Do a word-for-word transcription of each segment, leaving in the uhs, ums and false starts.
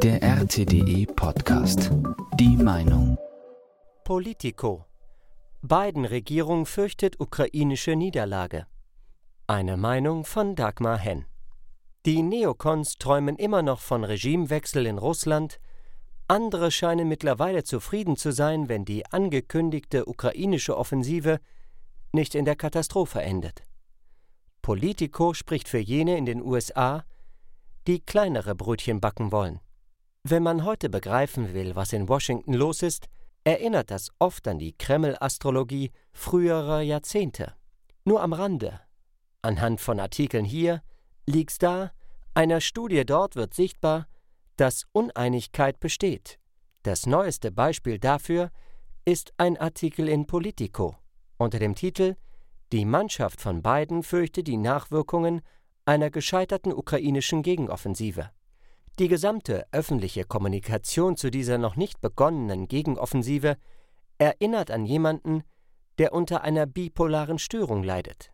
Der R T D E-Podcast. Die Meinung. Politico. Biden-Regierung fürchtet ukrainische Niederlage. Eine Meinung von Dagmar Henn. Die Neokons träumen immer noch von Regimewechsel in Russland. Andere scheinen mittlerweile zufrieden zu sein, wenn die angekündigte ukrainische Offensive nicht in der Katastrophe endet. Politico spricht für jene in den U S A, die kleinere Brötchen backen wollen. Wenn man heute begreifen will, was in Washington los ist, erinnert das oft an die Kreml-Astrologie früherer Jahrzehnte. Nur am Rande. Anhand von Artikeln hier liegt's da, einer Studie dort wird sichtbar, dass Uneinigkeit besteht. Das neueste Beispiel dafür ist ein Artikel in Politico unter dem Titel »Die Mannschaft von Biden fürchtet die Nachwirkungen einer gescheiterten ukrainischen Gegenoffensive«. Die gesamte öffentliche Kommunikation zu dieser noch nicht begonnenen Gegenoffensive erinnert an jemanden, der unter einer bipolaren Störung leidet.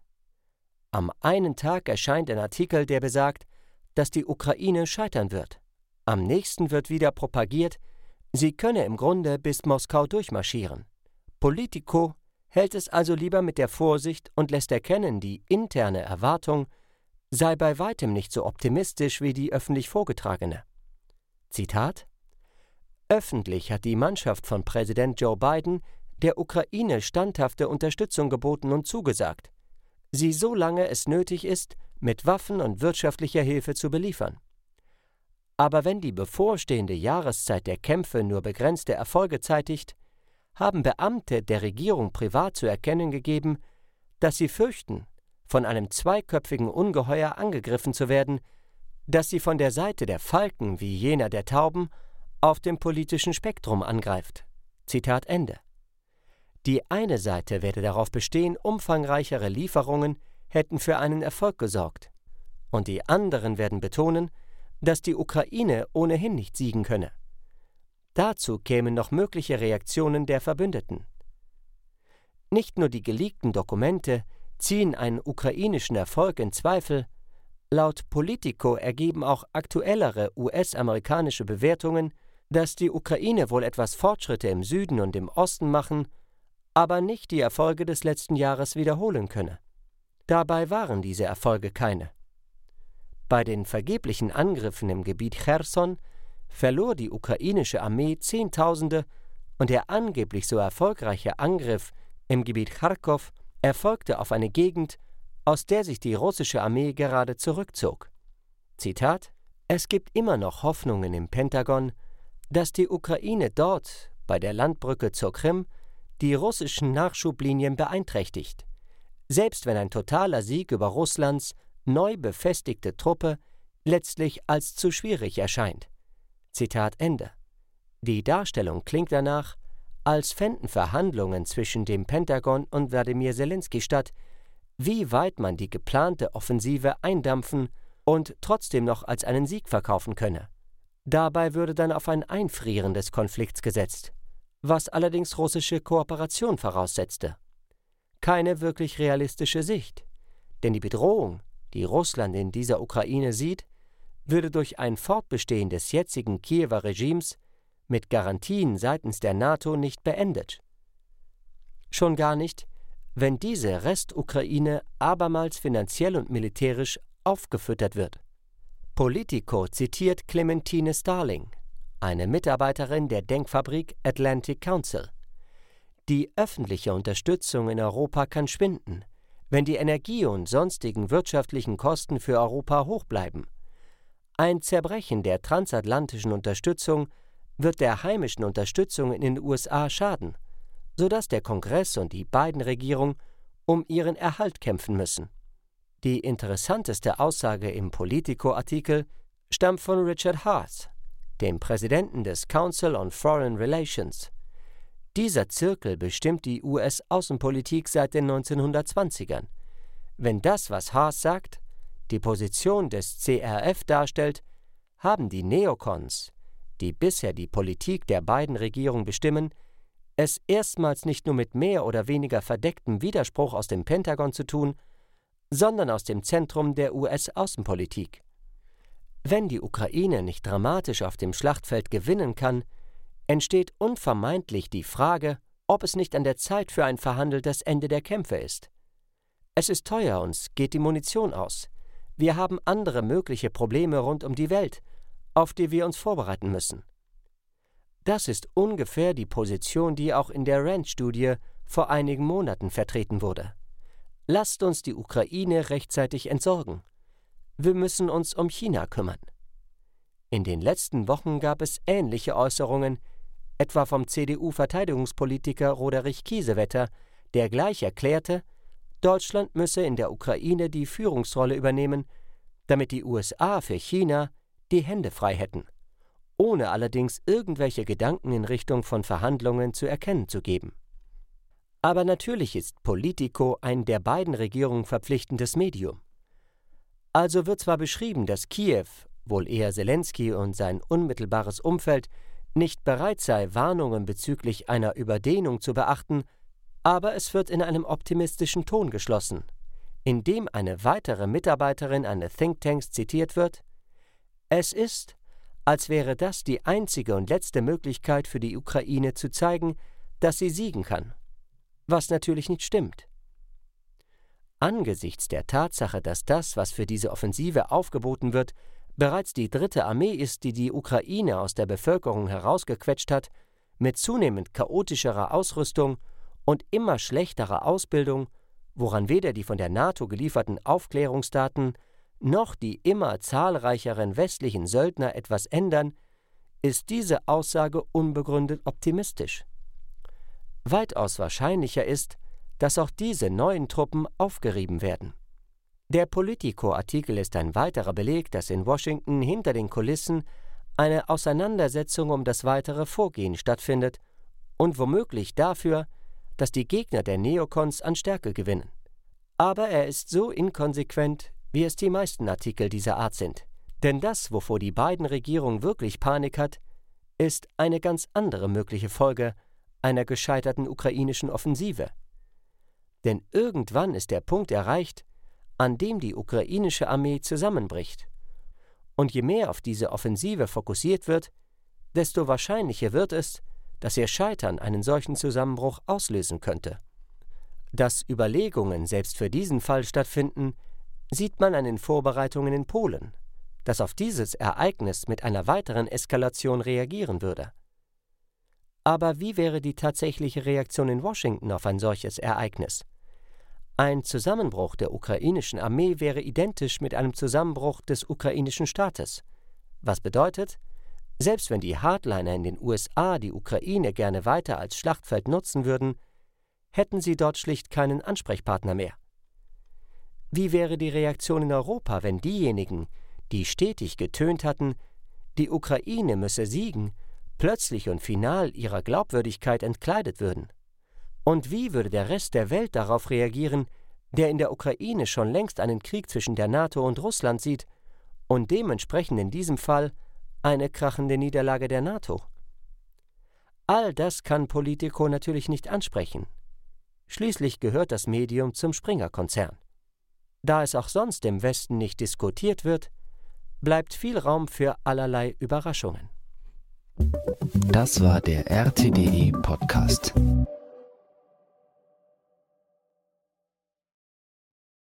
Am einen Tag erscheint ein Artikel, der besagt, dass die Ukraine scheitern wird. Am nächsten wird wieder propagiert, sie könne im Grunde bis Moskau durchmarschieren. Politico hält es also lieber mit der Vorsicht und lässt erkennen, die interne Erwartung sei bei weitem nicht so optimistisch wie die öffentlich vorgetragene. Zitat: Öffentlich hat die Mannschaft von Präsident Joe Biden der Ukraine standhafte Unterstützung geboten und zugesagt, sie so lange es nötig ist, mit Waffen und wirtschaftlicher Hilfe zu beliefern. Aber wenn die bevorstehende Jahreszeit der Kämpfe nur begrenzte Erfolge zeitigt, haben Beamte der Regierung privat zu erkennen gegeben, dass sie fürchten, von einem zweiköpfigen Ungeheuer angegriffen zu werden, das sie von der Seite der Falken wie jener der Tauben auf dem politischen Spektrum angreift. Zitat Ende. Die eine Seite werde darauf bestehen, umfangreichere Lieferungen hätten für einen Erfolg gesorgt, und die anderen werden betonen, dass die Ukraine ohnehin nicht siegen könne. Dazu kämen noch mögliche Reaktionen der Verbündeten. Nicht nur die geleakten Dokumente ziehen einen ukrainischen Erfolg in Zweifel, laut Politico ergeben auch aktuellere U S-amerikanische Bewertungen, dass die Ukraine wohl etwas Fortschritte im Süden und im Osten machen, aber nicht die Erfolge des letzten Jahres wiederholen könne. Dabei waren diese Erfolge keine. Bei den vergeblichen Angriffen im Gebiet Cherson verlor die ukrainische Armee Zehntausende und der angeblich so erfolgreiche Angriff im Gebiet Charkow erfolgte auf eine Gegend, aus der sich die russische Armee gerade zurückzog. Zitat: Es gibt immer noch Hoffnungen im Pentagon, dass die Ukraine dort, bei der Landbrücke zur Krim, die russischen Nachschublinien beeinträchtigt, selbst wenn ein totaler Sieg über Russlands neu befestigte Truppe letztlich als zu schwierig erscheint. Zitat Ende. Die Darstellung klingt danach, als fänden Verhandlungen zwischen dem Pentagon und Wladimir Selenskyj statt, wie weit man die geplante Offensive eindampfen und trotzdem noch als einen Sieg verkaufen könne. Dabei würde dann auf ein Einfrieren des Konflikts gesetzt, was allerdings russische Kooperation voraussetzte. Keine wirklich realistische Sicht, denn die Bedrohung, die Russland in dieser Ukraine sieht, würde durch ein Fortbestehen des jetzigen Kiewer Regimes mit Garantien seitens der NATO nicht beendet. Schon gar nicht, wenn diese Restukraine abermals finanziell und militärisch aufgefüttert wird. Politico zitiert Clementine Starling, eine Mitarbeiterin der Denkfabrik Atlantic Council. Die öffentliche Unterstützung in Europa kann schwinden, wenn die Energie- und sonstigen wirtschaftlichen Kosten für Europa hoch bleiben. Ein Zerbrechen der transatlantischen Unterstützung wird der heimischen Unterstützung in den U S A schaden, sodass der Kongress und die Biden-Regierung um ihren Erhalt kämpfen müssen. Die interessanteste Aussage im Politico-Artikel stammt von Richard Haass, dem Präsidenten des Council on Foreign Relations. Dieser Zirkel bestimmt die U S-Außenpolitik seit den neunzehnhundertzwanzigern. Wenn das, was Haass sagt, die Position des C R F darstellt, haben die Neokons, die bisher die Politik der beiden Regierungen bestimmen, es erstmals nicht nur mit mehr oder weniger verdecktem Widerspruch aus dem Pentagon zu tun, sondern aus dem Zentrum der U S-Außenpolitik. Wenn die Ukraine nicht dramatisch auf dem Schlachtfeld gewinnen kann, entsteht unvermeidlich die Frage, ob es nicht an der Zeit für ein verhandeltes Ende der Kämpfe ist. Es ist teuer, uns geht die Munition aus. Wir haben andere mögliche Probleme rund um die Welt, auf die wir uns vorbereiten müssen. Das ist ungefähr die Position, die auch in der Rand-Studie vor einigen Monaten vertreten wurde. Lasst uns die Ukraine rechtzeitig entsorgen. Wir müssen uns um China kümmern. In den letzten Wochen gab es ähnliche Äußerungen, etwa vom C D U-Verteidigungspolitiker Roderich Kiesewetter, der gleich erklärte, Deutschland müsse in der Ukraine die Führungsrolle übernehmen, damit die U S A für China die Hände frei hätten, ohne allerdings irgendwelche Gedanken in Richtung von Verhandlungen zu erkennen zu geben. Aber natürlich ist Politico ein der beiden Regierungen verpflichtendes Medium. Also wird zwar beschrieben, dass Kiew, wohl eher Zelensky und sein unmittelbares Umfeld, nicht bereit sei, Warnungen bezüglich einer Überdehnung zu beachten, aber es wird in einem optimistischen Ton geschlossen, indem eine weitere Mitarbeiterin eines Thinktanks zitiert wird: Es ist, als wäre das die einzige und letzte Möglichkeit für die Ukraine zu zeigen, dass sie siegen kann, was natürlich nicht stimmt. Angesichts der Tatsache, dass das, was für diese Offensive aufgeboten wird, bereits die dritte Armee ist, die die Ukraine aus der Bevölkerung herausgequetscht hat, mit zunehmend chaotischerer Ausrüstung und immer schlechterer Ausbildung, woran weder die von der NATO gelieferten Aufklärungsdaten noch die immer zahlreicheren westlichen Söldner etwas ändern, ist diese Aussage unbegründet optimistisch. Weitaus wahrscheinlicher ist, dass auch diese neuen Truppen aufgerieben werden. Der Politico-Artikel ist ein weiterer Beleg, dass in Washington hinter den Kulissen eine Auseinandersetzung um das weitere Vorgehen stattfindet und womöglich dafür, dass die Gegner der Neokons an Stärke gewinnen. Aber er ist so inkonsequent, wie es die meisten Artikel dieser Art sind. Denn das, wovor die beiden Regierungen wirklich Panik hat, ist eine ganz andere mögliche Folge einer gescheiterten ukrainischen Offensive. Denn irgendwann ist der Punkt erreicht, an dem die ukrainische Armee zusammenbricht. Und je mehr auf diese Offensive fokussiert wird, desto wahrscheinlicher wird es, dass ihr Scheitern einen solchen Zusammenbruch auslösen könnte. Dass Überlegungen selbst für diesen Fall stattfinden, sieht man an den Vorbereitungen in Polen, das auf dieses Ereignis mit einer weiteren Eskalation reagieren würde. Aber wie wäre die tatsächliche Reaktion in Washington auf ein solches Ereignis? Ein Zusammenbruch der ukrainischen Armee wäre identisch mit einem Zusammenbruch des ukrainischen Staates. Was bedeutet, selbst wenn die Hardliner in den U S A die Ukraine gerne weiter als Schlachtfeld nutzen würden, hätten sie dort schlicht keinen Ansprechpartner mehr. Wie wäre die Reaktion in Europa, wenn diejenigen, die stetig getönt hatten, die Ukraine müsse siegen, plötzlich und final ihrer Glaubwürdigkeit entkleidet würden? Und wie würde der Rest der Welt darauf reagieren, der in der Ukraine schon längst einen Krieg zwischen der NATO und Russland sieht und dementsprechend in diesem Fall eine krachende Niederlage der NATO? All das kann Politico natürlich nicht ansprechen. Schließlich gehört das Medium zum Springer-Konzern. Da es auch sonst im Westen nicht diskutiert wird, bleibt viel Raum für allerlei Überraschungen. Das war der R T D E Podcast.